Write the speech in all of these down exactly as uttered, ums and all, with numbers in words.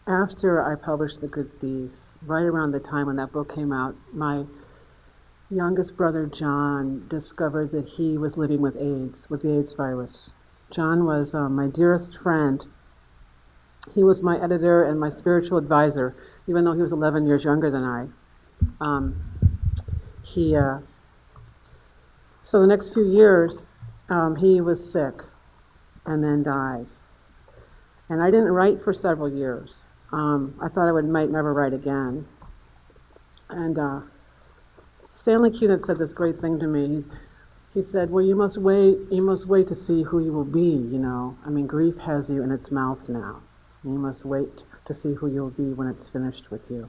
After I published The Good Thief, right around the time when that book came out, my youngest brother John discovered that he was living with AIDS, with the AIDS virus. John was uh, my dearest friend. He was my editor and my spiritual advisor, even though he was eleven years younger than I. Um, he, uh, so the next few years, um, he was sick and then died. And I didn't write for several years. Um, I thought I would might never write again. And uh, Stanley Kuhn said this great thing to me. He, he said, "Well, you must wait. You must wait to see who you will be. You know, I mean, grief has you in its mouth now. You must wait to see who you'll be when it's finished with you."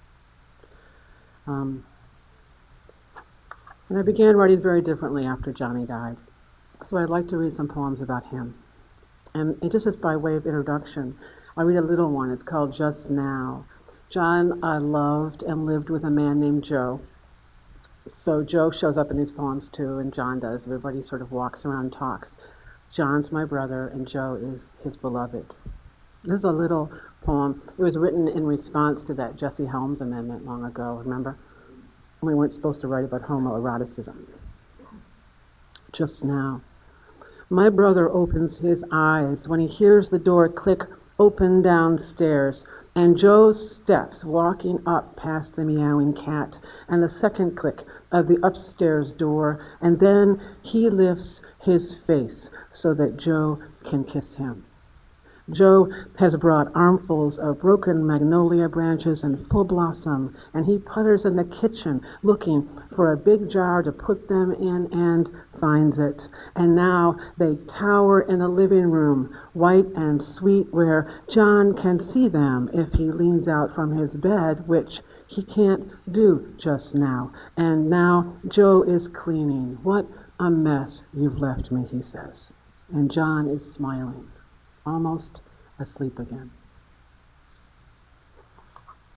Um, and I began writing very differently after Johnny died. So I'd like to read some poems about him. And it just is by way of introduction. I'll read a little one. It's called Just Now. John uh, loved and lived with a man named Joe. So Joe shows up in these poems too, and John does. Everybody sort of walks around and talks. John's my brother, and Joe is his beloved. This is a little poem. It was written in response to that Jesse Helms amendment long ago, remember? We weren't supposed to write about homoeroticism. Just now. My brother opens his eyes when he hears the door click open downstairs, and Joe steps walking up past the meowing cat, and the second click of the upstairs door, and then he lifts his face so that Joe can kiss him. Joe has brought armfuls of broken magnolia branches and full blossom, and he putters in the kitchen looking for a big jar to put them in and finds it. And now they tower in the living room, white and sweet, where John can see them if he leans out from his bed, which he can't do just now. And now Joe is cleaning. "What a mess you've left me," he says. And John is smiling, almost asleep again.